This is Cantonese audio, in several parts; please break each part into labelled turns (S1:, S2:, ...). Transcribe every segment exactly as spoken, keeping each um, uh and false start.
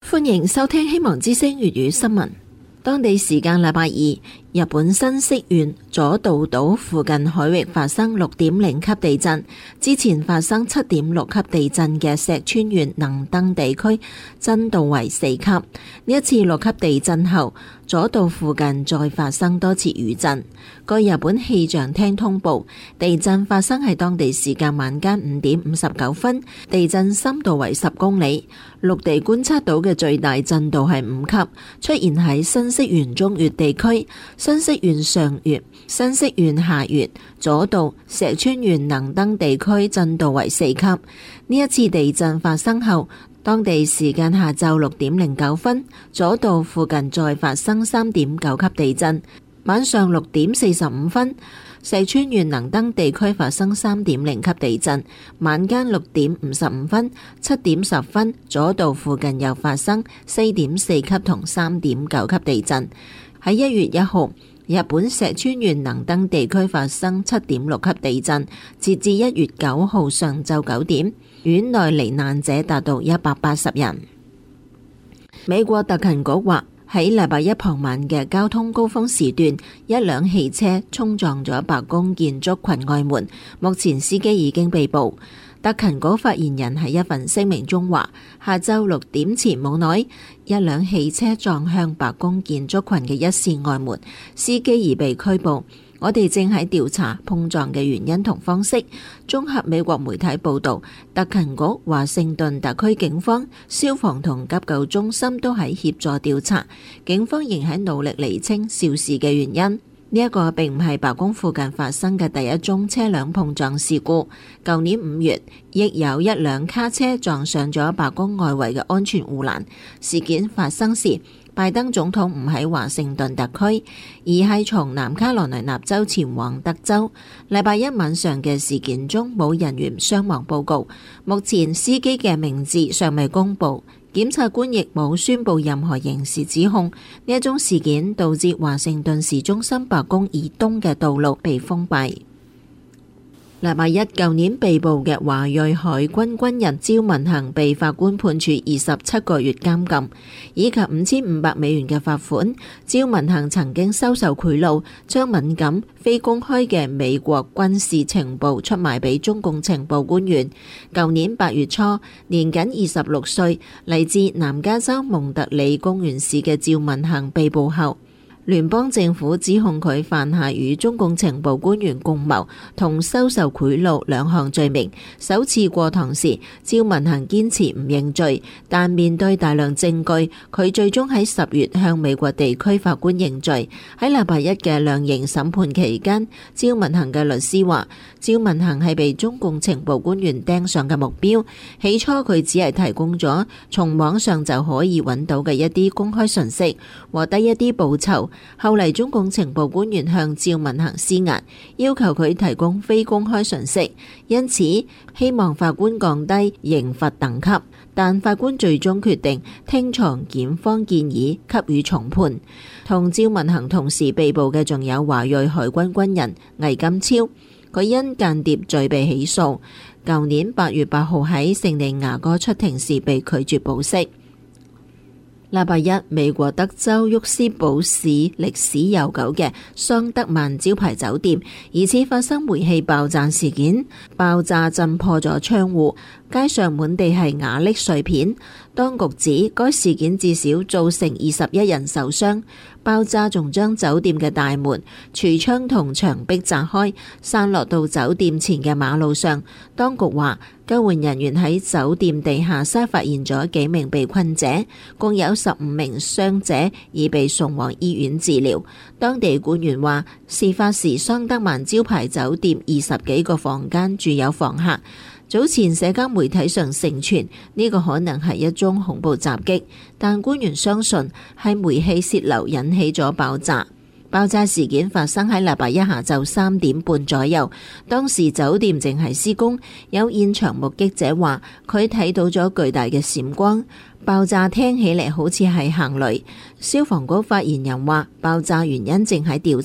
S1: 歡迎收聽希望之聲粵語新聞。當地時間禮拜二，日本新潟縣佐渡島附近海域發生六點零級地震，之前發生七點六級地震嘅石川縣能登地區震度為四級。呢一次六級地震後，佐渡附近再發生多次餘震。據日本氣象廳通報，地震發生喺當地時間晚間五點五十九分，地震深度為十公里，陸地觀測到嘅最大震度係五級，出現喺新潟縣中越地區、新潟縣上越、新潟縣下越、佐渡、石川縣能登地區震度為四級。呢一次地震發生後，當地時間下晝六點零九分，佐渡附近再發生三點九級地震。晚上六點四十五分，石川縣能登地區發生三點零級地震。晚間六點五十五分、七點十分，佐渡附近又發生四點四級同三點九級地震。喺一月一號，日本石川縣能登地區發生七點六級地震。截至一月九號上晝九點，縣內罹難者達到一百八十人。美國特勤局話，喺禮拜一傍晚嘅交通高峰時段，一輛汽車衝撞咗白宮建築群外門，目前司機已經被捕。特勤局發言人喺一份聲明中話，下晝六點前冇耐，一輛汽車撞向白宮建築群嘅一扇外門，司機已被拘捕。我哋正喺調查碰撞嘅原因同方式。綜合美國媒體報導，特勤局、華盛頓特區警方、消防同急救中心都喺協助調查，警方仍喺努力釐清肇事嘅原因。呢一個並唔係白宮附近發生嘅第一宗車輛碰撞事故。舊年五月，亦有一輛卡車撞上咗白宮外圍嘅安全護欄。事件發生時，拜登總統唔喺華盛頓特區，而係從南卡羅來納州前往德州。禮拜一晚上嘅事件中冇人員傷亡報告，目前司機嘅名字尚未公佈。檢察官亦冇宣布任何刑事指控。呢一宗事件導致華盛頓市中心白宮以東嘅道路被封閉。禮拜一，舊年被捕嘅華裔海軍軍人趙文衡被法官判處二十七個月監禁，以及五千五百美元嘅罰款。趙文衡曾經收受賄賂，將敏感非公開嘅美國軍事情報出賣俾中共情報官員。舊年八月初，年僅二十六歲，嚟自南加州蒙特利公園市嘅趙文衡被捕後，聯邦政府指控佢犯下與中共情報官員共謀同收受賄賂兩項罪名。首次過堂時，趙文衡堅持唔認罪，但面對大量證據，佢最終喺十月向美國地區法官認罪。喺禮拜一嘅量刑審判期間，趙文衡嘅律師話，趙文衡係被中共情報官員盯上嘅目標。起初佢只係提供咗從網上就可以揾到嘅一啲公開信息，獲得一啲報酬。後嚟中共情報官員向趙文衡施壓，要求佢提供非公開信息，因此希望法官降低刑罰等級，但法官最終決定聽從檢方建議，給予重判。同趙文衡同時被捕嘅仲有華裔海軍軍人魏金超，佢因間諜罪被起訴，舊年八月八號喺聖地牙哥出庭時被拒絕保釋。禮拜一，美國德州沃斯堡市歷史悠久嘅桑德曼招牌酒店疑似發生煤氣爆炸事件，爆炸震破咗窗戶，街上滿地係瓦礫碎片。當局指該事件至少造成二十一人受傷，爆炸仲將酒店嘅大門、櫥窗同牆壁砸開，散落到酒店前嘅馬路上。當局話，救援人員喺酒店地下室發現咗幾名被困者，共有十五名傷者已被送往醫院治療。當地官員話，事發時桑德曼招牌酒店二十幾個房間住有房客。早前社交媒體上盛傳呢個可能係一宗恐怖襲擊，但官員相信係煤氣洩漏引起咗爆炸。爆炸事件發生喺禮拜一下晝三點半左右，當時酒店正係施工，有現場目擊者話佢睇到咗巨大嘅閃光，爆炸聽起嚟好似係行雷。消防局發言人話爆炸原因正喺調查，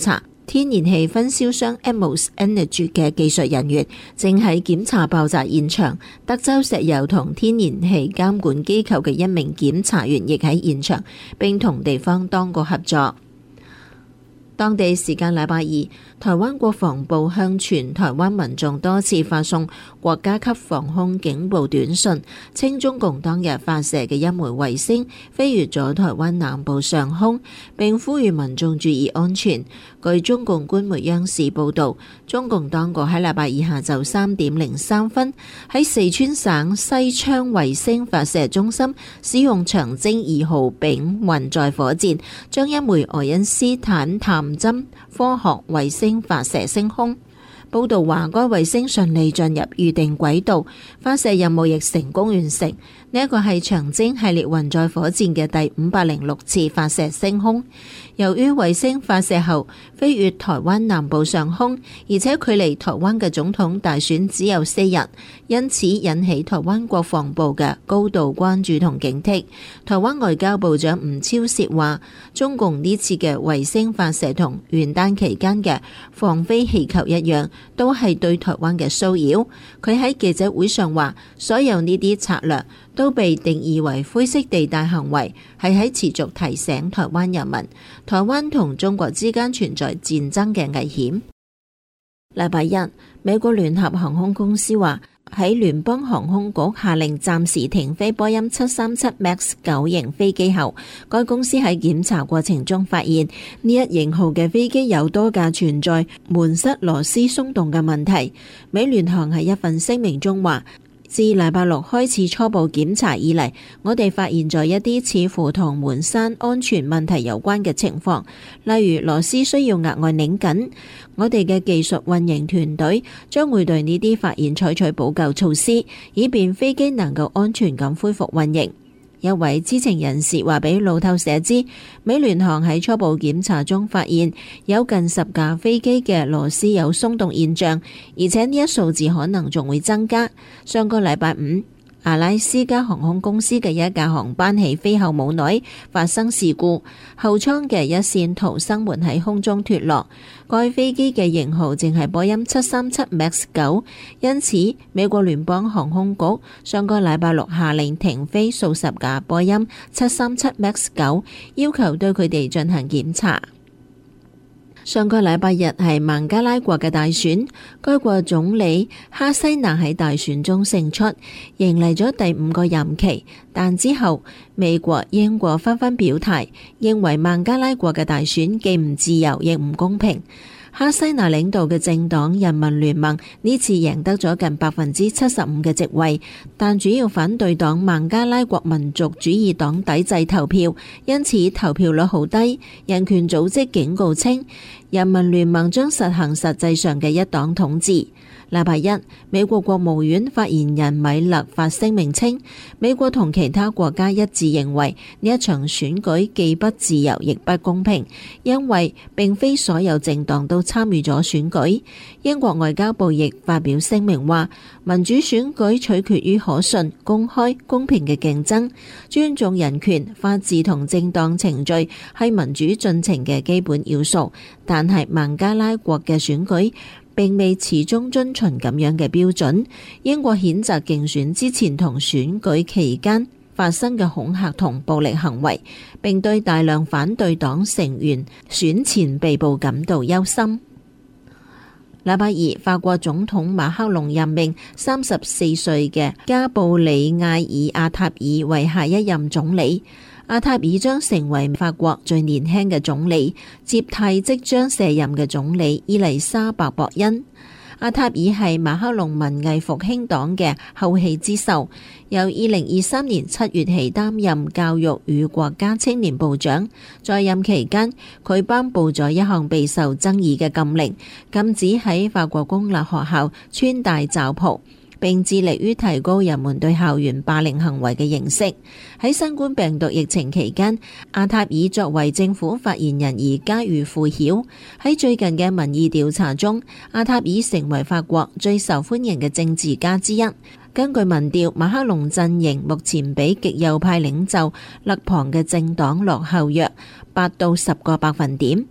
S1: 天然氣分銷商 Atmos Energy 嘅技術人員正喺檢查爆炸現場，德州石油同天然氣監管機構嘅一名檢查員亦喺現場，並同地方當局合作。當地時間禮拜二，台灣國防部向全台灣民眾多次發送國家級防空警報短訊，稱中共當日發射嘅一枚衛星飛越咗台灣南部上空，並呼籲民眾注意安全。據中共官媒央視報導，中共當局喺禮拜二下晝三點零三分喺四川省西昌衛星發射中心使用長征二號丙運載火箭，將一枚愛因斯坦探針科學衛星發射升空。報道話，該衛星順利進入預定軌道，發射任務亦成功完成。呢一個係長征系列運載火箭嘅第五百零六次發射升空。由於衛星發射後飛越台灣南部上空，而且距離台灣嘅總統大選只有四日，因此引起台灣國防部嘅高度關注同警惕。台灣外交部長吳釗燮話，中共呢次嘅衛星發射同元旦期間嘅放飛氣球一樣，都係對台灣嘅騷擾。佢喺記者會上話，所有呢啲策略都被定義為灰色地帶行為，係喺持續提醒台灣人民，台灣同中國之間存在戰爭嘅危險。禮拜一，美國聯合航空公司話，喺聯邦航空局下令暫時停飛波音七三七 MAX 九型飛機後，該公司喺檢查過程中發現呢一型號嘅飛機有多架存在門室螺絲鬆動嘅問題。美聯航喺一份聲明中話，自禮拜六開始初步檢查以嚟，我哋發現咗一啲似乎同門閂安全問題有關嘅情況，例如螺絲需要額外擰緊。我哋嘅技術運營團隊將會對呢啲發現採取補救措施，以便飛機能夠安全咁恢復運營。一位知情人士話俾路透社知，美聯航喺初步檢查中發現有近十架飛機嘅螺絲有鬆動現象，而且呢一數字可能仲會增加。上個禮拜五，阿拉斯加航空公司嘅一架航班起飛後冇耐發生事故，後艙嘅一扇逃生門喺空中脫落。該飛機嘅型號正係波音七三七 MAX 九，因此美國聯邦航空局上個禮拜六下令停飛數十架波音七三七 MAX 九，要求對佢哋進行檢查。上個禮拜日係孟加拉國嘅大選，該國總理哈西娜喺大選中勝出，迎嚟咗第五個任期。但之後美國、英國紛紛表態，認為孟加拉國嘅大選既唔自由亦唔公平。哈西娜領導嘅政黨人民聯盟呢次贏得咗近百分之七十五嘅席位，但主要反對黨孟加拉國民族主義黨抵制投票，因此投票率好低。人權組織警告稱，人民聯盟將實行實際上嘅一黨統治。禮拜一，美國國務院發言人米勒發聲明稱，美國同其他國家一致認為呢一場選舉既不自由亦不公平，因為並非所有政黨都參與咗選舉。英國外交部亦發表聲明話，民主選舉取決於可信、公開、公平嘅競爭，尊重人權、法治同正當程序係民主進程嘅基本要素，但係孟加拉國嘅選舉並未始終遵循咁樣嘅標準。英國譴責競選之前同選舉期間發生嘅恐嚇同暴力行為，並對大量反對黨成員選前被捕感到憂心。禮拜二，法國總統馬克龍任命三十四歲嘅加布里埃爾阿塔爾為下一任總理。阿塔爾將成為法國最年輕嘅總理，接替即將卸任嘅總理伊麗莎白博恩。阿塔爾係馬克龍文藝復興黨嘅後起之秀，由二零二三年七月起擔任教育與國家青年部長。在任期間，佢頒布咗一項備受爭議嘅禁令，禁止喺法國公立學校穿戴罩袍，並致力於提高人們對校園霸凌行為嘅認識。喺新冠病毒疫情期間，阿塔爾作為政府發言人而家喻戶曉。喺最近嘅民意調查中，阿塔爾成為法國最受歡迎嘅政治家之一。根據民調，馬克龍陣營目前比極右派領袖勒龐嘅政黨落後約八到十個百分點。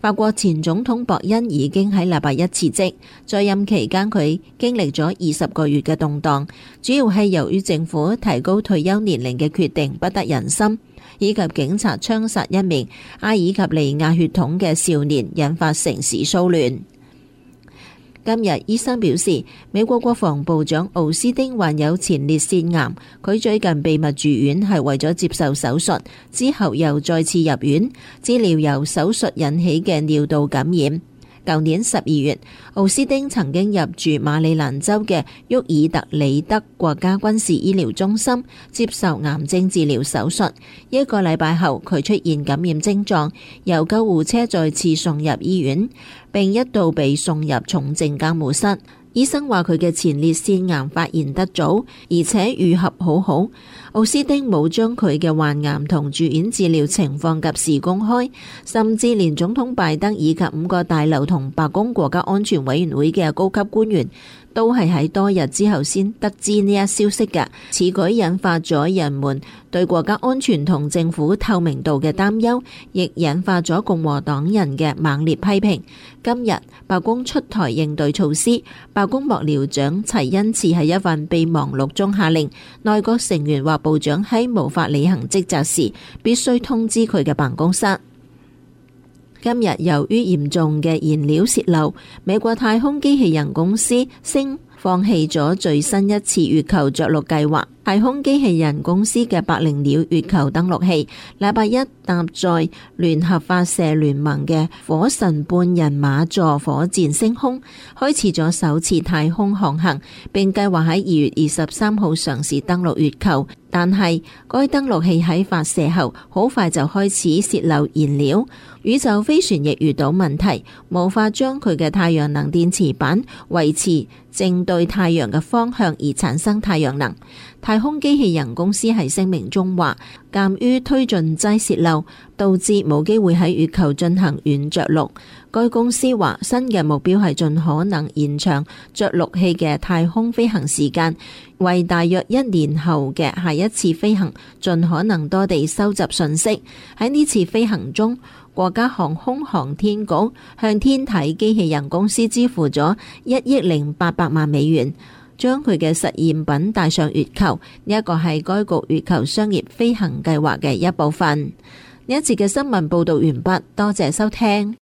S1: 法國前總統博恩已經喺禮拜一辭職，在任期間佢經歷咗二十個月嘅動盪，主要係由於政府提高退休年齡嘅決定不得人心，以及警察槍殺一名阿爾及利亞血統嘅少年，引發城市騷亂。今日醫生表示，美國國防部長奧斯汀患有前列腺癌，佢最近秘密住院係為咗接受手術，之後又再次入院治療由手術引起嘅尿道感染。舊年十二月，奧斯汀曾經入住馬里蘭州嘅沃爾特里德國家軍事醫療中心接受癌症治療手術。一個禮拜後，佢出現感染症狀，由救護車再次送入醫院，並一度被送入重症監護室。醫生話佢嘅前列腺癌發現得早，而且愈合好好。奧斯汀冇將佢嘅患癌同住院治療情況及時公開，甚至連總統拜登以及五個大樓同白宮國家安全委員會嘅高級官員都係喺多日之後先得知呢一消息嘅。此舉引發咗人們對國家安全同政府透明度嘅擔憂，亦引發咗共和黨人嘅猛烈批評。今日白宮出台應對措施，白宮幕僚長齊恩茨喺一份備忘錄中下令內閣成員或部長喺無法履行職責時，必須通知佢嘅辦公室。今日由於嚴重嘅燃料洩漏，美國太空機器人公司星放棄咗最新一次月球着陸計劃。太空機器人公司嘅百靈鳥月球登陸器禮拜一搭載聯合發射聯盟嘅火神半人馬座火箭升空，開始咗首次太空航行，並計劃喺二月二十三號嘗試登陸月球。但係該登陸器喺發射後好快就開始洩漏燃料，宇宙飛船亦遇到問題，無法將佢嘅太陽能電池板維持正對太陽嘅方向而產生太陽能。太空機器人公司喺聲明中話，鑑於推進劑洩漏，導致冇機會喺月球進行軟着陸。該公司話，新嘅目標係盡可能延長着陸器嘅太空飛行時間，為大約一年後嘅下一次飛行盡可能多地收集信息。喺呢次飛行中，國家航空航天局向天體機器人公司支付咗一億零八百萬美元，將佢嘅實驗品帶上月球。呢一個係該局月球商業飛行計劃嘅一部分。呢一節嘅新聞報道完畢，多謝收聽。